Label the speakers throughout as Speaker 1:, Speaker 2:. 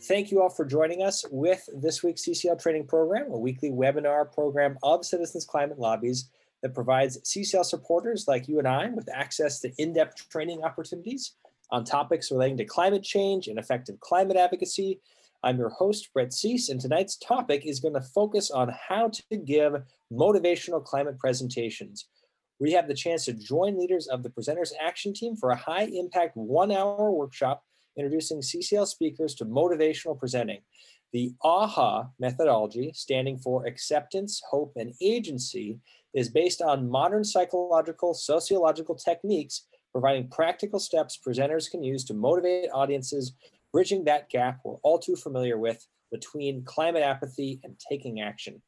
Speaker 1: Thank you all for joining us with this week's CCL training program, a weekly webinar program of Citizens Climate Lobbies that provides CCL supporters like you and I with access to in-depth training opportunities on topics relating to climate change and effective climate advocacy. I'm your host, Brett Cease, and tonight's topic is going to focus on how to give motivational climate presentations. We have the chance to join leaders of the Presenters Action Team for a high-impact one-hour workshop introducing CCL speakers to motivational presenting. The AHA methodology, standing for Acceptance, Hope, and Agency, is based on modern psychological, sociological techniques, providing practical steps presenters can use to motivate audiences, bridging that gap we're all too familiar with between climate apathy and taking action.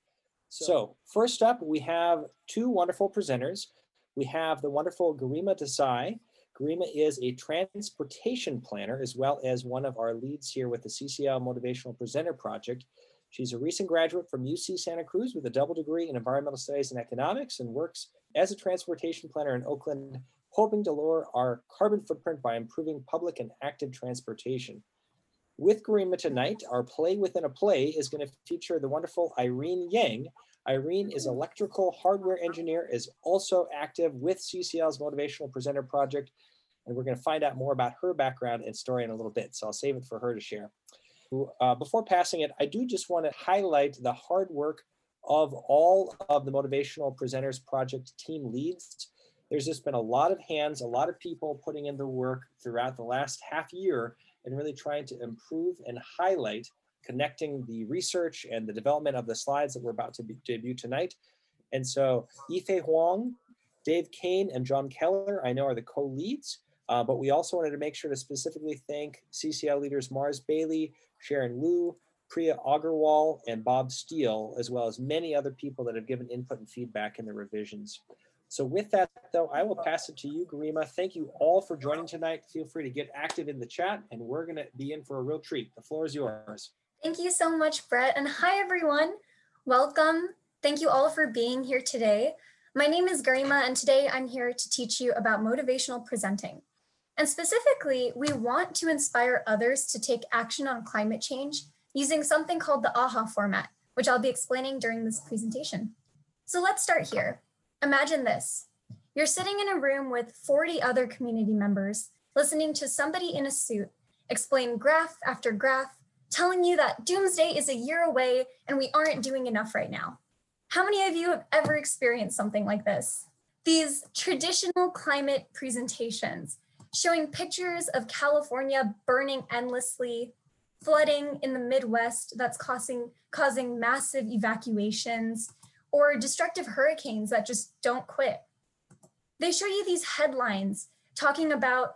Speaker 1: So first up, we have two wonderful presenters. We have the wonderful Garima Desai. Garima is a transportation planner as well as one of our leads here with the CCL Motivational Presenter Project. She's a recent graduate from UC Santa Cruz with a double degree in environmental studies and economics and works as a transportation planner in Oakland, hoping to lower our carbon footprint by improving public and active transportation. With Garima tonight, our Play Within a Play is going to feature the wonderful Irene Yang. Irene is electrical hardware engineer, is also active with CCL's Motivational Presenter Project, and we're going to find out more about her background and story in a little bit, so I'll save it for her to share. Before passing it, I do just want to highlight the hard work of all of the Motivational Presenters Project team leads. There's just been a lot of hands, a lot of people putting in the work throughout the last half year and really trying to improve and highlight connecting the research and the development of the slides that we're about to debut tonight. And so Yifei Huang, Dave Kane, and John Keller, I know are the co-leads, but we also wanted to make sure to specifically thank CCL leaders Mars Bailey, Sharon Liu, Priya Agarwal, and Bob Steele, as well as many other people that have given input and feedback in the revisions. So with that, though, I will pass it to you, Garima. Thank you all for joining tonight. Feel free to get active in the chat, and we're going to be in for a real treat. The floor is yours.
Speaker 2: Thank you so much, Brett. And hi, everyone. Welcome. Thank you all for being here today. My name is Garima, and today I'm here to teach you about motivational presenting. And specifically, we want to inspire others to take action on climate change using something called the AHA format, which I'll be explaining during this presentation. So let's start here. Imagine this. You're sitting in a room with 40 other community members, listening to somebody in a suit explain graph after graph, telling you that doomsday is a year away and we aren't doing enough right now. How many of you have ever experienced something like this? These traditional climate presentations showing pictures of California burning endlessly, flooding in the Midwest that's causing massive evacuations, or destructive hurricanes that just don't quit. They show you these headlines talking about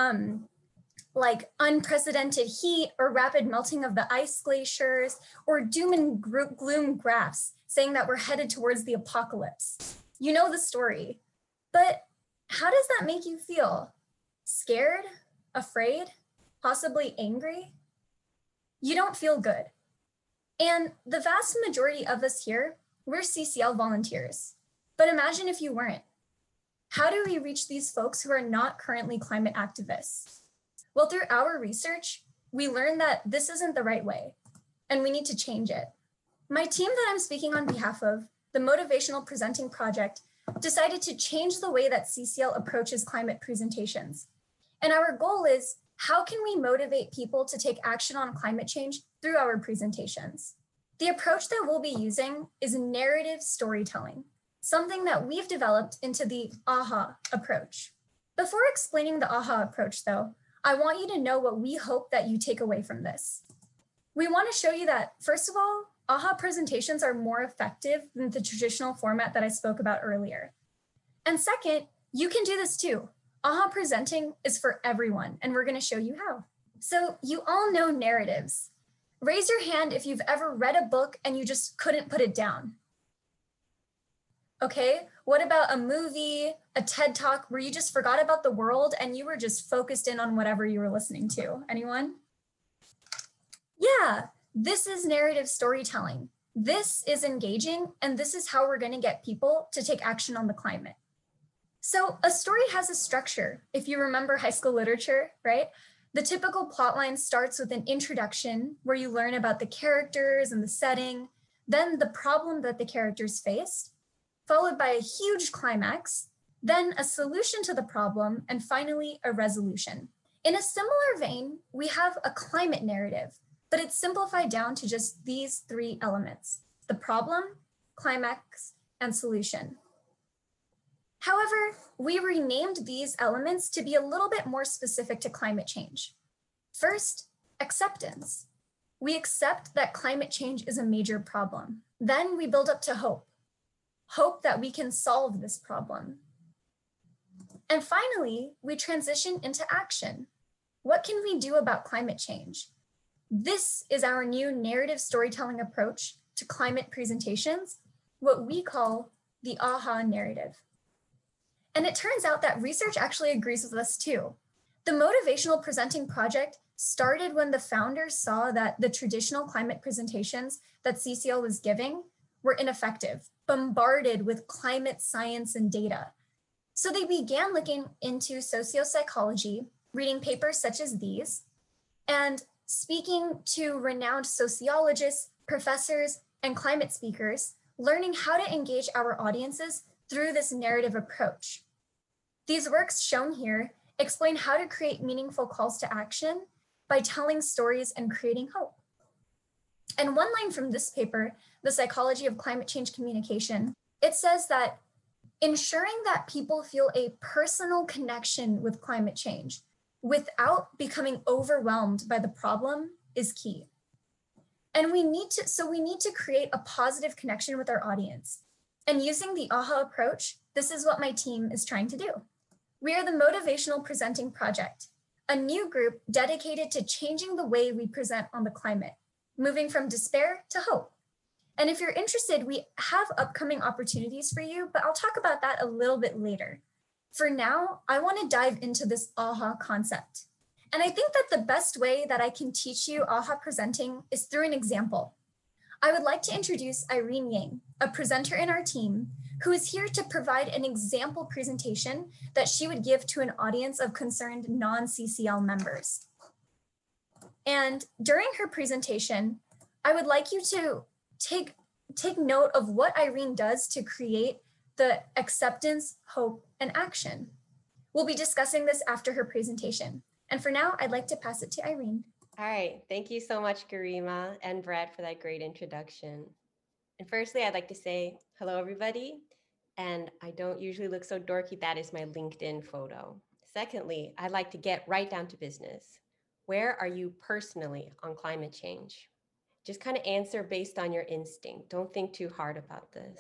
Speaker 2: like unprecedented heat or rapid melting of the ice glaciers, or doom and gloom graphs saying that we're headed towards the apocalypse. You know the story, but how does that make you feel? Scared, afraid, possibly angry? You don't feel good. And the vast majority of us here, we're CCL volunteers, but imagine if you weren't. How do we reach these folks who are not currently climate activists? Well, through our research, we learned that this isn't the right way, and we need to change it. My team that I'm speaking on behalf of, the Motivational Presenting Project, decided to change the way that CCL approaches climate presentations. And our goal is, how can we motivate people to take action on climate change through our presentations? The approach that we'll be using is narrative storytelling, something that we've developed into the AHA approach. Before explaining the AHA approach, though, I want you to know what we hope that you take away from this. We want to show you that, first of all, AHA presentations are more effective than the traditional format that I spoke about earlier. And second, you can do this too. AHA presenting is for everyone, and we're going to show you how. So you all know narratives. Raise your hand if you've ever read a book and you just couldn't put it down. Okay, what about a movie, a TED Talk where you just forgot about the world and you were just focused in on whatever you were listening to? Anyone? Yeah, this is narrative storytelling. This is engaging, and this is how we're going to get people to take action on the climate. So a story has a structure. If you remember high school literature, right? The typical plotline starts with an introduction where you learn about the characters and the setting, then the problem that the characters faced, followed by a huge climax, then a solution to the problem, and finally a resolution. In a similar vein, we have a climate narrative, but it's simplified down to just these three elements: the problem, climax, and solution. However, we renamed these elements to be a little bit more specific to climate change. First, acceptance. We accept that climate change is a major problem. Then we build up to hope. Hope that we can solve this problem. And finally, we transition into action. What can we do about climate change? This is our new narrative storytelling approach to climate presentations, what we call the AHA narrative. And it turns out that research actually agrees with us too. The motivational presenting project started when the founders saw that the traditional climate presentations that CCL was giving were ineffective, bombarded with climate science and data. So they began looking into sociopsychology, reading papers such as these, and speaking to renowned sociologists, professors, and climate speakers, learning how to engage our audiences through this narrative approach. These works shown here explain how to create meaningful calls to action by telling stories and creating hope. And one line from this paper, The Psychology of Climate Change Communication, it says that ensuring that people feel a personal connection with climate change without becoming overwhelmed by the problem is key. And we need to create a positive connection with our audience. And using the AHA approach, this is what my team is trying to do. We are the Motivational Presenting Project, a new group dedicated to changing the way we present on the climate, moving from despair to hope. And if you're interested, we have upcoming opportunities for you, but I'll talk about that a little bit later. For now, I want to dive into this AHA concept. And I think that the best way that I can teach you AHA presenting is through an example. I would like to introduce Irene Yang, a presenter in our team, who is here to provide an example presentation that she would give to an audience of concerned non-CCL members. And during her presentation, I would like you to take note of what Irene does to create the acceptance, hope, and action. We'll be discussing this after her presentation. And for now, I'd like to pass it to Irene.
Speaker 3: All right, thank you so much, Garima and Brad, for that great introduction. And firstly, I'd like to say hello, everybody. And I don't usually look so dorky. That is my LinkedIn photo. Secondly, I'd like to get right down to business. Where are you personally on climate change? Just kind of answer based on your instinct. Don't think too hard about this.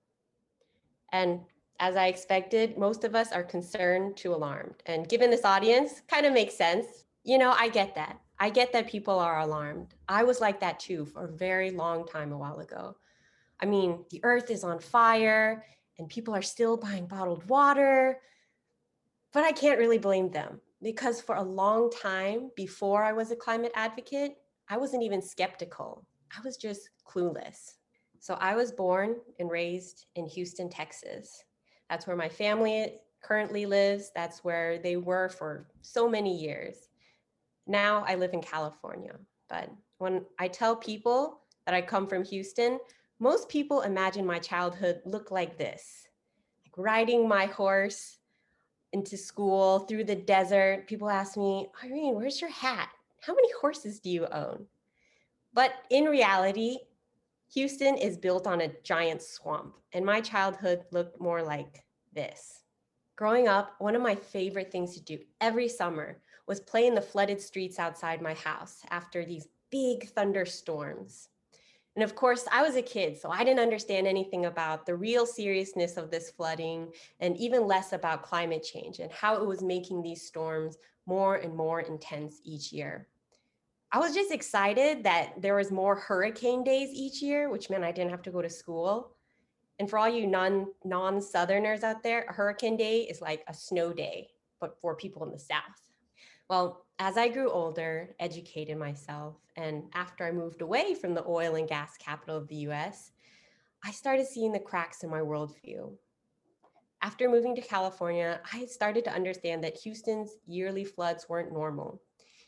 Speaker 3: And as I expected, most of us are concerned to alarmed. And given this audience, kind of makes sense. You know, I get that. I get that people are alarmed. I was like that too for a very long time a while ago. I mean, the earth is on fire and people are still buying bottled water, but I can't really blame them because for a long time before I was a climate advocate, I wasn't even skeptical. I was just clueless. So I was born and raised in Houston, Texas. That's where my family currently lives. That's where they were for so many years. Now I live in California, but when I tell people that I come from Houston, most people imagine my childhood looked like this, like riding my horse into school through the desert. People ask me, Irene, where's your hat? How many horses do you own? But in reality, Houston is built on a giant swamp, and my childhood looked more like this. Growing up, one of my favorite things to do every summer was play in the flooded streets outside my house after these big thunderstorms. And of course, I was a kid, so I didn't understand anything about the real seriousness of this flooding and even less about climate change and how it was making these storms more and more intense each year. I was just excited that there was more hurricane days each year, which meant I didn't have to go to school. And for all you non-Southerners out there, a hurricane day is like a snow day, but for people in the South. Well, as I grew older, educated myself, and after I moved away from the oil and gas capital of the US, I started seeing the cracks in my worldview. After moving to California, I started to understand that Houston's yearly floods weren't normal.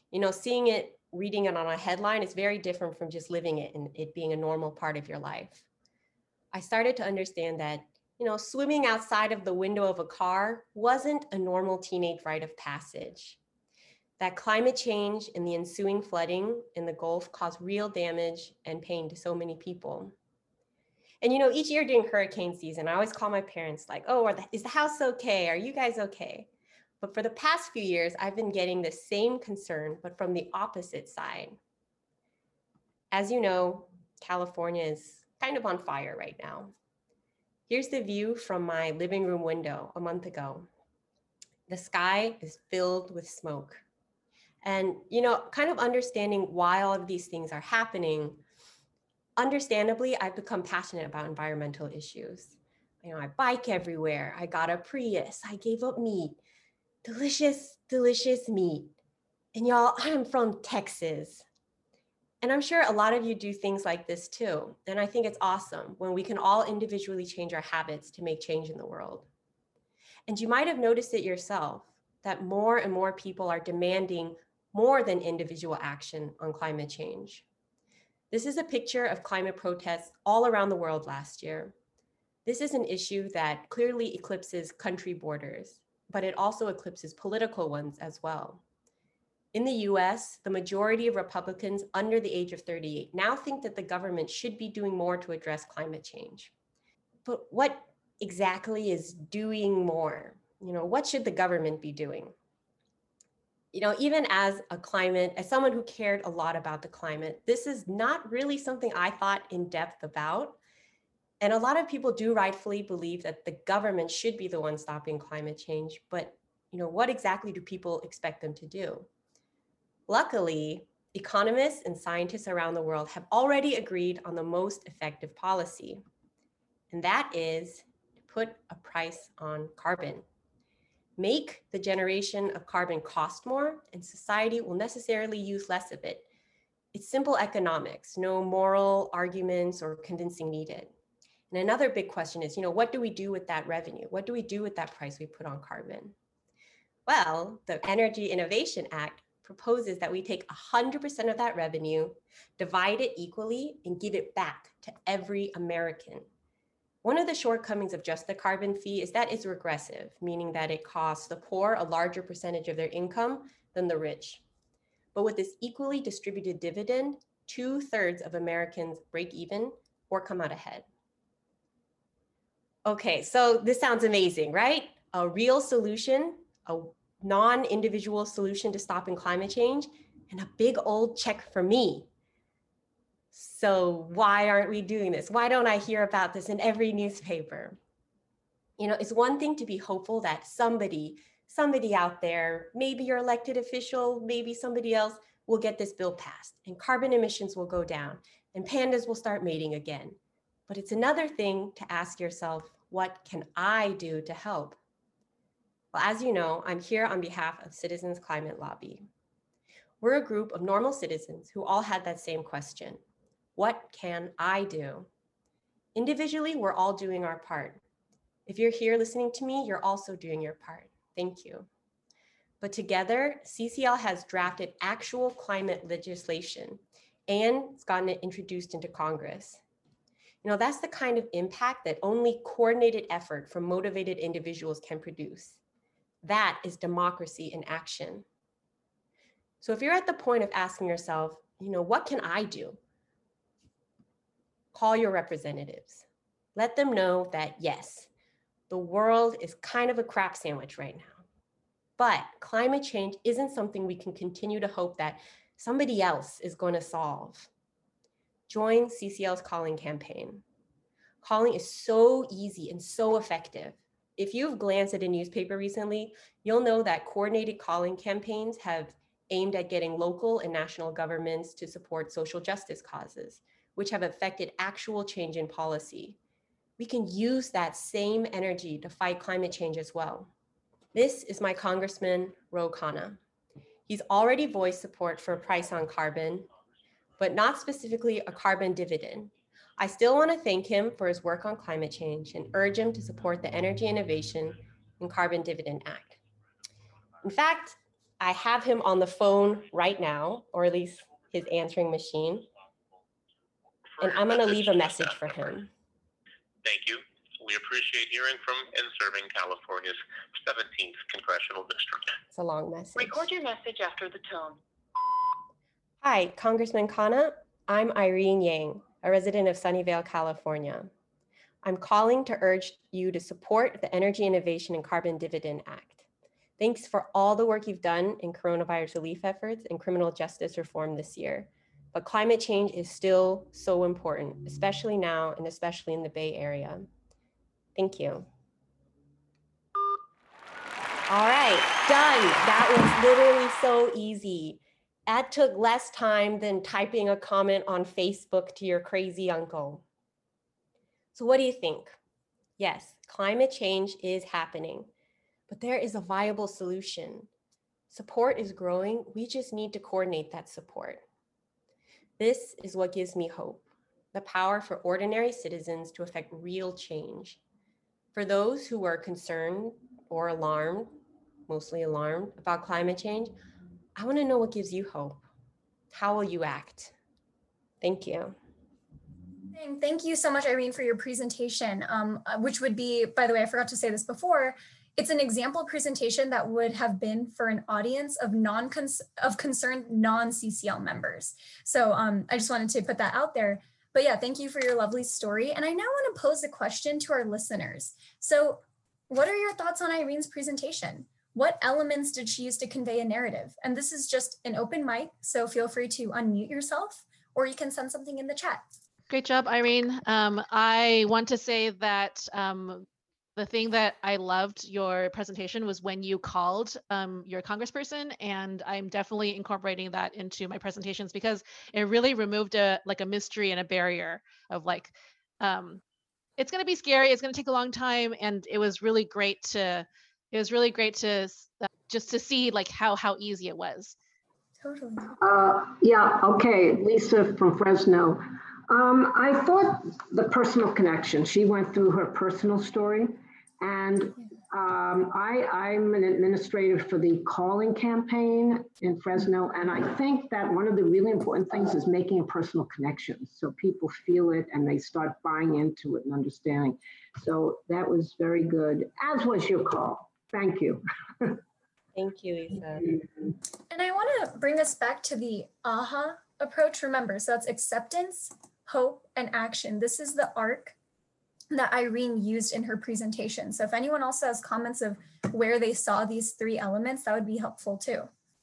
Speaker 3: Seeing it, reading it on a headline is very different from just living it and it being a normal part of your life. I started to understand that, swimming outside of the window of a car wasn't a normal teenage rite of passage. That climate change and the ensuing flooding in the Gulf caused real damage and pain to so many people. And, each year during hurricane season, I always call my parents like, oh, is the house okay? Are you guys okay? But for the past few years, I've been getting the same concern, but from the opposite side. As you know, California is kind of on fire right now. Here's the view from my living room window a month ago. The sky is filled with smoke. And, kind of understanding why all of these things are happening, understandably, I've become passionate about environmental issues. I bike everywhere. I got a Prius. I gave up meat. Delicious, delicious meat. And y'all, I am from Texas. And I'm sure a lot of you do things like this too. And I think it's awesome when we can all individually change our habits to make change in the world. And you might have noticed it yourself, that more and more people are demanding more than individual action on climate change. This is a picture of climate protests all around the world last year. This is an issue that clearly eclipses country borders, but it also eclipses political ones as well. In the US, the majority of Republicans under the age of 38 now think that the government should be doing more to address climate change. But what exactly is doing more? What should the government be doing? Even as someone who cared a lot about the climate, this is not really something I thought in depth about. And a lot of people do rightfully believe that the government should be the one stopping climate change. But, what exactly do people expect them to do? Luckily, economists and scientists around the world have already agreed on the most effective policy. And that is to put a price on carbon. Make the generation of carbon cost more, and society will necessarily use less of it. It's simple economics, no moral arguments or convincing needed. And another big question is, what do we do with that revenue? What do we do with that price we put on carbon? Well, the Energy Innovation Act proposes that we take 100% of that revenue, divide it equally, and give it back to every American. One of the shortcomings of just the carbon fee is that it's regressive, meaning that it costs the poor a larger percentage of their income than the rich. But with this equally distributed dividend, 2/3 of Americans break even or come out ahead. Okay, so this sounds amazing, right? A real solution, a non-individual solution to stopping climate change, and a big old check for me. So why aren't we doing this? Why don't I hear about this in every newspaper? It's one thing to be hopeful that somebody out there, maybe your elected official, maybe somebody else, will get this bill passed and carbon emissions will go down and pandas will start mating again. But it's another thing to ask yourself, what can I do to help? Well, as you know, I'm here on behalf of Citizens Climate Lobby. We're a group of normal citizens who all had that same question. What can I do? Individually, we're all doing our part. If you're here listening to me, you're also doing your part. Thank you. But together, CCL has drafted actual climate legislation and it's gotten it introduced into Congress. That's the kind of impact that only coordinated effort from motivated individuals can produce. That is democracy in action. So if you're at the point of asking yourself, what can I do? Call your representatives. Let them know that yes, the world is kind of a crap sandwich right now. But climate change isn't something we can continue to hope that somebody else is going to solve. Join CCL's calling campaign. Calling is so easy and so effective. If you've glanced at a newspaper recently, you'll know that coordinated calling campaigns have aimed at getting local and national governments to support social justice causes, which have affected actual change in policy. We can use that same energy to fight climate change as well. This is my Congressman, Ro Khanna. He's already voiced support for a price on carbon, but not specifically a carbon dividend. I still want to thank him for his work on climate change and urge him to support the Energy Innovation and Carbon Dividend Act. In fact, I have him on the phone right now, or at least his answering machine. And I'm going to leave a message for him.
Speaker 4: Thank you. We appreciate hearing from and serving California's 17th Congressional District.
Speaker 3: It's a long message.
Speaker 5: Record your message after the tone.
Speaker 3: Hi, Congressman Khanna. I'm Irene Yang, a resident of Sunnyvale, California. I'm calling to urge you to support the Energy Innovation and Carbon Dividend Act. Thanks for all the work you've done in coronavirus relief efforts and criminal justice reform this year. But climate change is still so important, especially now and especially in the Bay Area. Thank you. All right, done. That was literally so easy. That took less time than typing a comment on Facebook to your crazy uncle. So what do you think? Yes, climate change is happening, but there is a viable solution. Support is growing. We just need to coordinate that support. This is what gives me hope, the power for ordinary citizens to affect real change. For those who are concerned or alarmed, mostly alarmed about climate change, I want to know what gives you hope. How will you act? Thank you.
Speaker 2: Thank you so much, Irene, for your presentation, which would be, by the way, I forgot to say this before, it's an example presentation that would have been for an audience of concerned non-CCL members. So I just wanted to put that out there. But yeah, thank you for your lovely story. And I now want to pose a question to our listeners. So what are your thoughts on Irene's presentation? What elements did she use to convey a narrative? And this is just an open mic, so feel free to unmute yourself, or you can send something in the chat.
Speaker 6: Great job, Irene. I want to say that the thing that I loved your presentation was when you called your congressperson, and I'm definitely incorporating that into my presentations because it really removed a mystery and a barrier of it's going to be scary, it's going to take a long time, and it was really great to just to see how easy it was.
Speaker 2: Totally.
Speaker 7: Yeah, okay, Lisa from Fresno. I thought the personal connection, she went through her personal story, and I'm an administrator for the Calling campaign in Fresno, and I think that one of the really important things is making a personal connection so people feel it and they start buying into it and understanding. So that was very good, as was your call. Thank you.
Speaker 3: Thank you, Lisa.
Speaker 2: And I want to bring us back to the AHA approach. Remember, so that's acceptance, hope, and action. This is the arc that Irene used in her presentation. So if anyone also has comments of where they saw these three elements, that would be helpful too.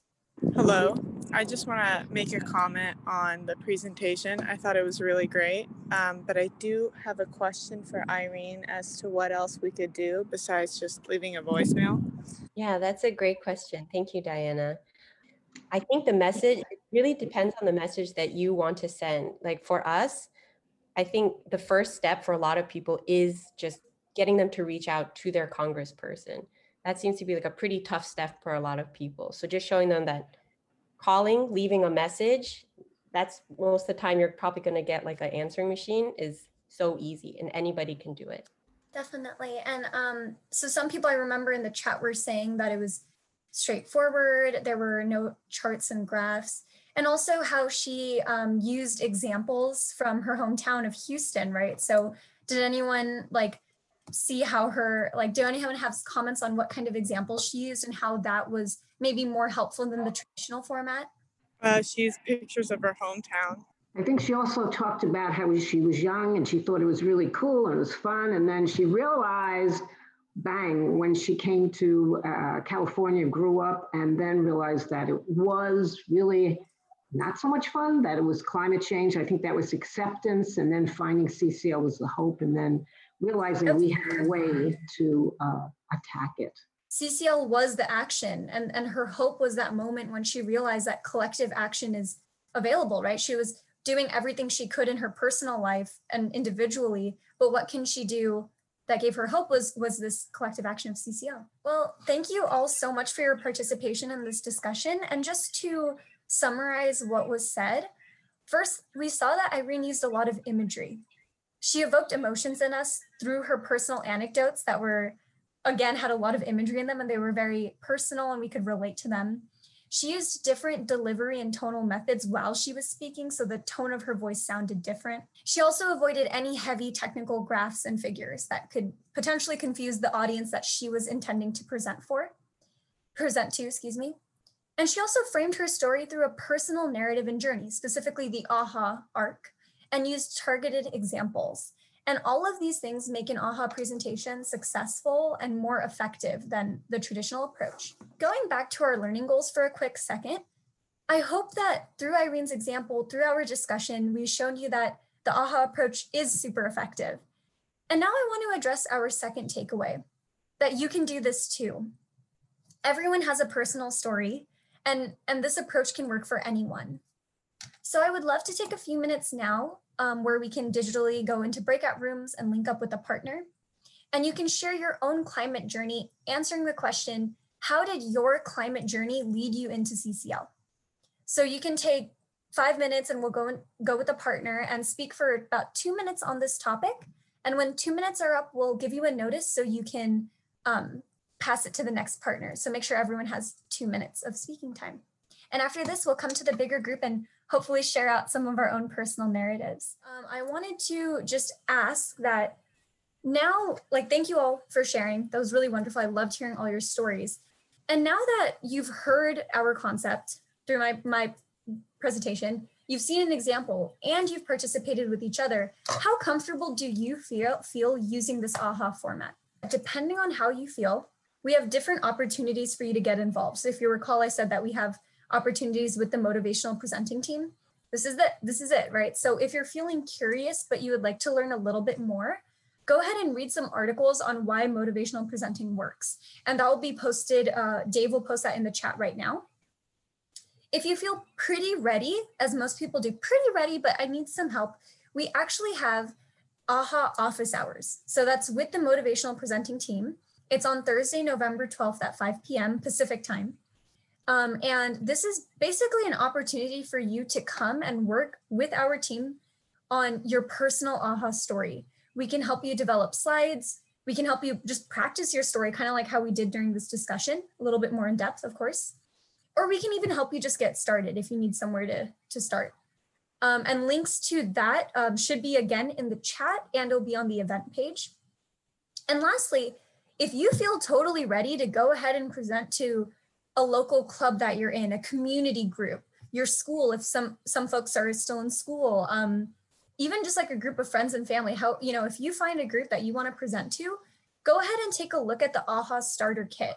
Speaker 8: Hello, I just want to make a comment on the presentation. I thought it was really great, but I do have a question for Irene as to what else we could do besides just leaving a voicemail.
Speaker 3: Yeah, that's a great question. Thank you, Diana. I think the message, it really depends on the message that you want to send. Like for us, I think the first step for a lot of people is just getting them to reach out to their congressperson. That seems to be a pretty tough step for a lot of people. So just showing them that calling, leaving a message, that's most of the time you're probably going to get an answering machine is so easy and anybody can do it.
Speaker 2: Definitely. And so some people I remember in the chat were saying that it was straightforward. There were no charts and graphs. And also how she used examples from her hometown of Houston, right? So did anyone see how do anyone have comments on what kind of examples she used and how that was maybe more helpful than the traditional format?
Speaker 8: She used pictures of her hometown.
Speaker 7: I think she also talked about how she was young and she thought it was really cool and it was fun. And then she realized, bang, when she came to California, grew up, and then realized that it was really not so much fun, that it was climate change. I think that was acceptance, and then finding CCL was the hope, and then realizing we had a way to attack it.
Speaker 2: CCL was the action, and her hope was that moment when she realized that collective action is available, right? She was doing everything she could in her personal life and individually, but what can she do that gave her hope was this collective action of CCL. Well, thank you all so much for your participation in this discussion. And just to summarize what was said, first, we saw that Irene used a lot of imagery. She evoked emotions in us through her personal anecdotes that were again, had a lot of imagery in them and they were very personal and we could relate to them. She used different delivery and tonal methods while she was speaking, so the tone of her voice sounded different. She also avoided any heavy technical graphs and figures that could potentially confuse the audience that she was intending to present to. And she also framed her story through a personal narrative and journey, specifically the AHA arc, and used targeted examples. And all of these things make an AHA presentation successful and more effective than the traditional approach. Going back to our learning goals for a quick second, I hope that through Irene's example, through our discussion, we've shown you that the AHA approach is super effective. And now I want to address our second takeaway, that you can do this too. Everyone has a personal story, and this approach can work for anyone. So I would love to take a few minutes now where we can digitally go into breakout rooms and link up with a partner. And you can share your own climate journey, answering the question, how did your climate journey lead you into CCL? So you can take 5 minutes and we'll go with a partner and speak for about 2 minutes on this topic. And when 2 minutes are up, we'll give you a notice so you can pass it to the next partner. So make sure everyone has 2 minutes of speaking time. And after this, we'll come to the bigger group and hopefully share out some of our own personal narratives. I wanted to just ask that now, thank you all for sharing. That was really wonderful. I loved hearing all your stories. And now that you've heard our concept through my presentation, you've seen an example and you've participated with each other, how comfortable do you feel using this AHA format? Depending on how you feel, we have different opportunities for you to get involved. So if you recall, I said that we have opportunities with the motivational presenting team. This is it, right? So if you're feeling curious, but you would like to learn a little bit more, go ahead and read some articles on why motivational presenting works. And that will be posted, Dave will post that in the chat right now. If you feel pretty ready, as most people do, pretty ready, but I need some help, we actually have AHA office hours. So that's with the motivational presenting team. It's on Thursday, November 12th at 5 p.m. Pacific time. And this is basically an opportunity for you to come and work with our team on your personal AHA story. We can help you develop slides. We can help you just practice your story, kind of like how we did during this discussion, a little bit more in depth, of course. Or we can even help you just get started if you need somewhere to start. And links to that should be again in the chat, and it'll be on the event page. And lastly, if you feel totally ready to go ahead and present to a local club that you're in, a community group, your school, if some folks are still in school, even just like a group of friends and family, if you find a group that you want to present to, go ahead and take a look at the AHA starter kit.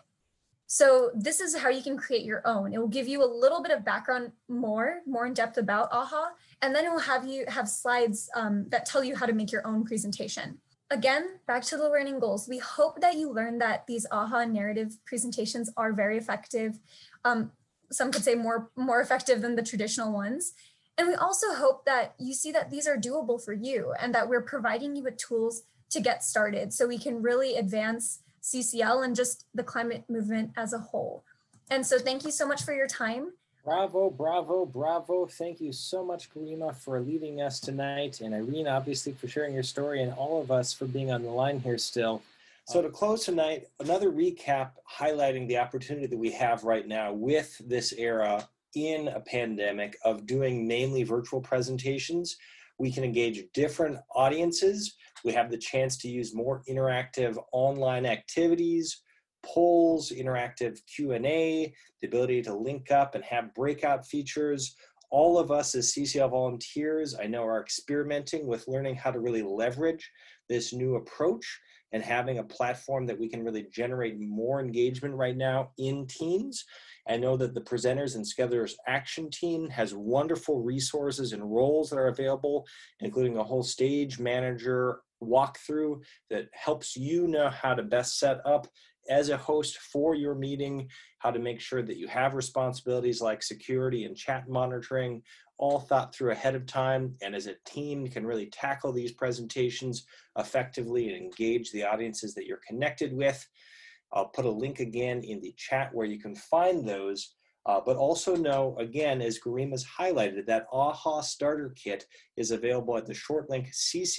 Speaker 2: So this is how you can create your own. It will give you a little bit of background more in depth about AHA, and then it will have you have slides that tell you how to make your own presentation. Again, back to the learning goals. We hope that you learn that these AHA narrative presentations are very effective. Some could say more effective than the traditional ones. And we also hope that you see that these are doable for you and that we're providing you with tools to get started so we can really advance CCL and just the climate movement as a whole. And so thank you so much for your time.
Speaker 1: Bravo, bravo, bravo. Thank you so much, Garima, for leading us tonight. And Irene, obviously, for sharing your story, and all of us for being on the line here still. So to close tonight, another recap highlighting the opportunity that we have right now with this era in a pandemic of doing mainly virtual presentations. We can engage different audiences. We have the chance to use more interactive online activities, polls, interactive Q&A, the ability to link up and have breakout features. All of us as CCL volunteers, I know, are experimenting with learning how to really leverage this new approach and having a platform that we can really generate more engagement right now in teams. I know that the presenters and Schedulers Action Team has wonderful resources and roles that are available, including a whole stage manager walkthrough that helps you know how to best set up as a host for your meeting, how to make sure that you have responsibilities like security and chat monitoring, all thought through ahead of time. And as a team, you can really tackle these presentations effectively and engage the audiences that you're connected with. I'll put a link again in the chat where you can find those. But also know, again, as Garima's highlighted, that AHA Starter Kit is available at the short link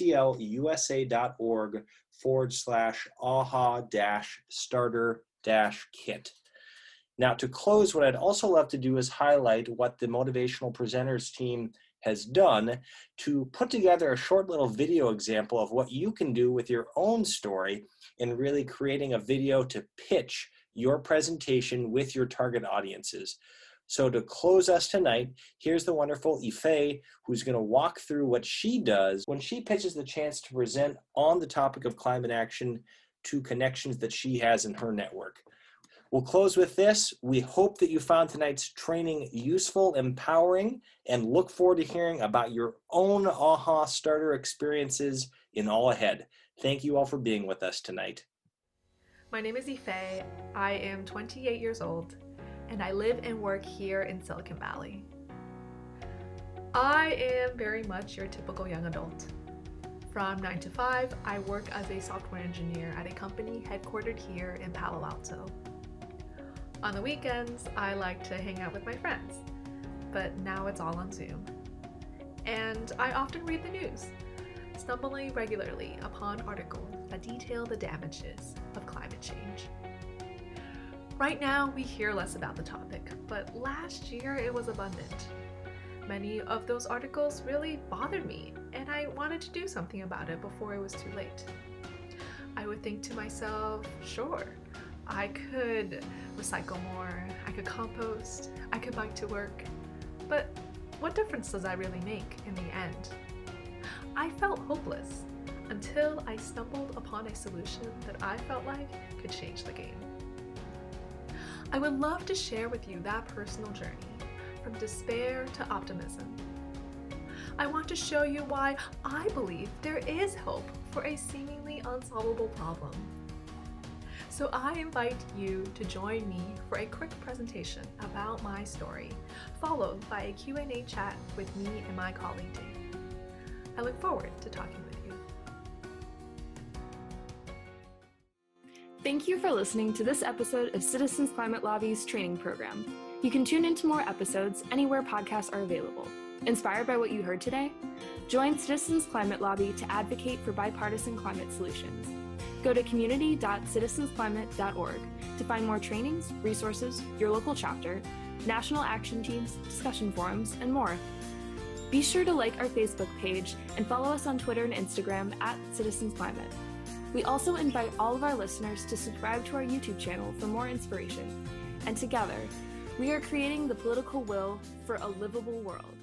Speaker 1: cclusa.org/AHA-starter-kit. Now, to close, what I'd also love to do is highlight what the Motivational Presenters team has done to put together a short little video example of what you can do with your own story in really creating a video to pitch your presentation with your target audiences. So to close us tonight, here's the wonderful Ife, who's going to walk through what she does when she pitches the chance to present on the topic of climate action to connections that she has in her network. We'll close with this. We hope that you found tonight's training useful, empowering, and look forward to hearing about your own AHA Starter experiences in all ahead. Thank you all for being with us tonight.
Speaker 9: My name is Ife. I am 28 years old, and I live and work here in Silicon Valley. I am very much your typical young adult. From 9 to 5, I work as a software engineer at a company headquartered here in Palo Alto. On the weekends, I like to hang out with my friends, but now it's all on Zoom. And I often read the news, stumbling regularly upon articles that detail the damages of climate change. Right now, we hear less about the topic, but last year it was abundant. Many of those articles really bothered me, and I wanted to do something about it before it was too late. I would think to myself, sure, I could recycle more, I could compost, I could bike to work, but what difference does that really make in the end? I felt hopeless until I stumbled upon a solution that I felt like could change the game. I would love to share with you that personal journey from despair to optimism. I want to show you why I believe there is hope for a seemingly unsolvable problem. So I invite you to join me for a quick presentation about my story, followed by a Q&A chat with me and my colleague Dave. I look forward to talking with you.
Speaker 10: Thank you for listening to this episode of Citizens Climate Lobby's training program. You can tune into more episodes anywhere podcasts are available. Inspired by what you heard today? Join Citizens Climate Lobby to advocate for bipartisan climate solutions. Go to community.citizensclimate.org to find more trainings, resources, your local chapter, national action teams, discussion forums, and more. Be sure to like our Facebook page and follow us on Twitter and Instagram @CitizensClimate. We also invite all of our listeners to subscribe to our YouTube channel for more inspiration. And together, we are creating the political will for a livable world.